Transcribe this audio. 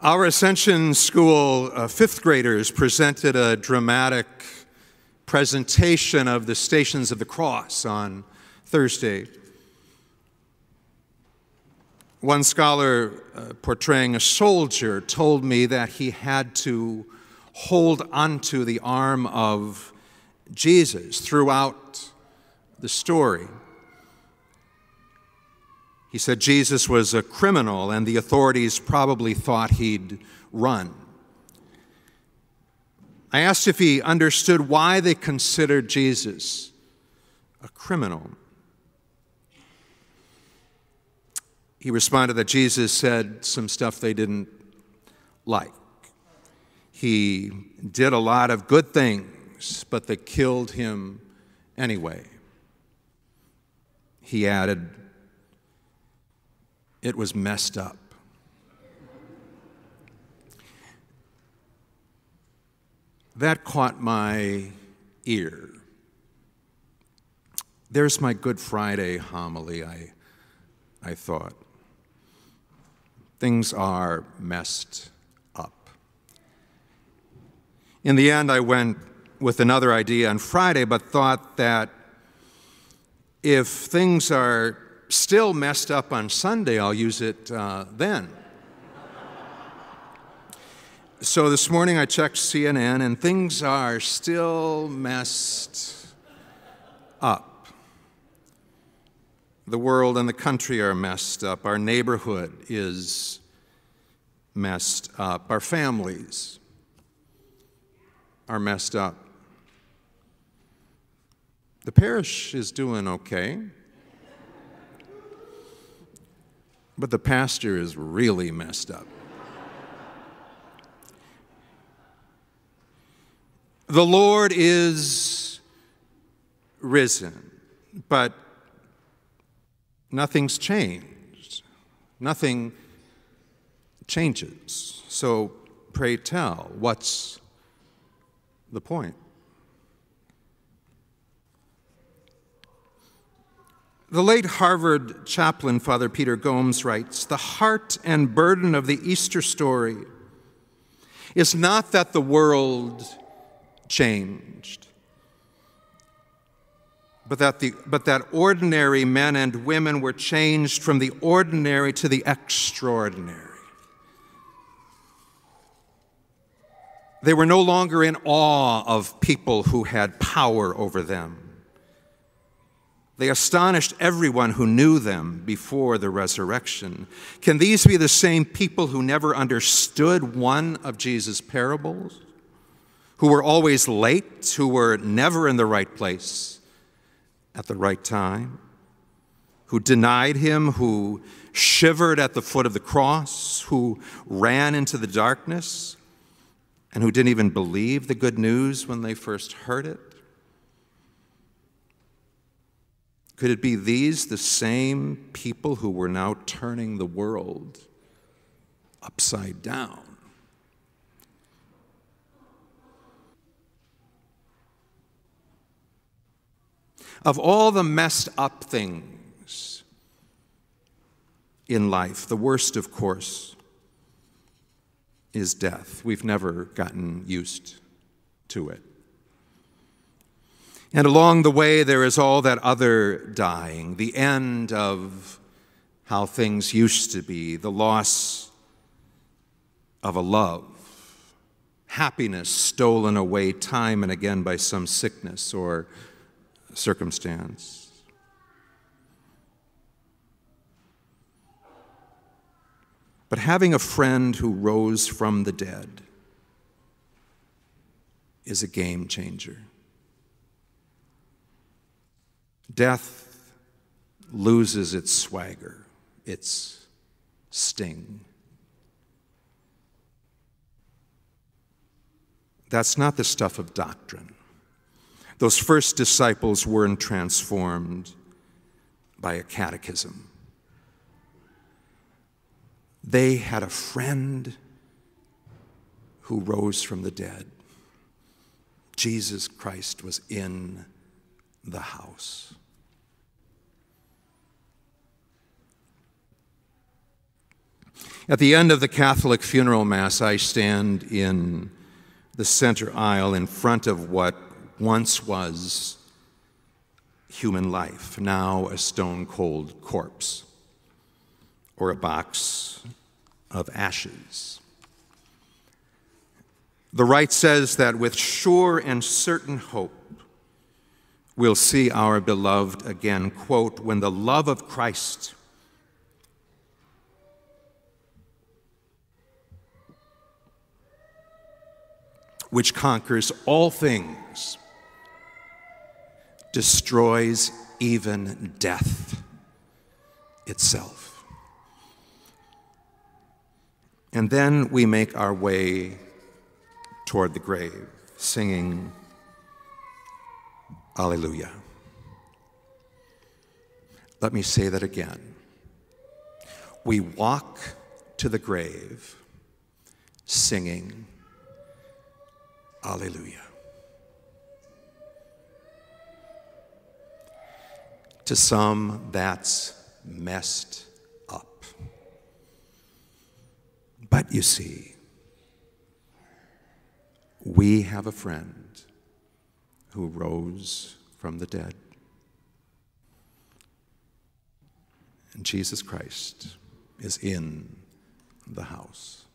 Our Ascension School fifth graders presented a dramatic presentation of the Stations of the Cross on Thursday. One scholar portraying a soldier told me that he had to hold onto the arm of Jesus throughout the story. He said Jesus was a criminal and the authorities probably thought he'd run. I asked if he understood why they considered Jesus a criminal. He responded that Jesus said some stuff they didn't like. He did a lot of good things, but they killed him anyway. He added, it was messed up. That caught my ear. There's my Good Friday homily, I thought. Things are messed up. In the end, I went with another idea on Friday, but thought that if things are still messed up on Sunday, I'll use it then. So this morning I checked CNN and things are still messed up. The world and the country are messed up. Our neighborhood is messed up. Our families are messed up. The parish is doing okay. But the pastor is really messed up. The Lord is risen, but nothing's changed. Nothing changes. So pray tell, what's the point? The late Harvard chaplain, Father Peter Gomes, writes, the heart and burden of the Easter story is not that the world changed, but that ordinary men and women were changed from the ordinary to the extraordinary. They were no longer in awe of people who had power over them. They astonished everyone who knew them before the resurrection. Can these be the same people who never understood one of Jesus' parables? Who were always late, who were never in the right place at the right time? Who denied him, who shivered at the foot of the cross, who ran into the darkness, and who didn't even believe the good news when they first heard it? Could it be these, the same people who were now turning the world upside down? Of all the messed up things in life, the worst, of course, is death. We've never gotten used to it. And along the way, there is all that other dying, the end of how things used to be, the loss of a love, happiness stolen away time and again by some sickness or circumstance. But having a friend who rose from the dead is a game changer. Death loses its swagger, its sting. That's not the stuff of doctrine. Those first disciples weren't transformed by a catechism. They had a friend who rose from the dead. Jesus Christ was in the house. At the end of the Catholic funeral mass, I stand in the center aisle in front of what once was human life, now a stone-cold corpse or a box of ashes. The rite says that with sure and certain hope, we'll see our beloved again, quote, when the love of Christ which conquers all things destroys even death itself. And then we make our way toward the grave, singing, Alleluia. Let me say that again. We walk to the grave, singing, Alleluia. To some, that's messed up. But you see, we have a friend who rose from the dead. And Jesus Christ is in the house.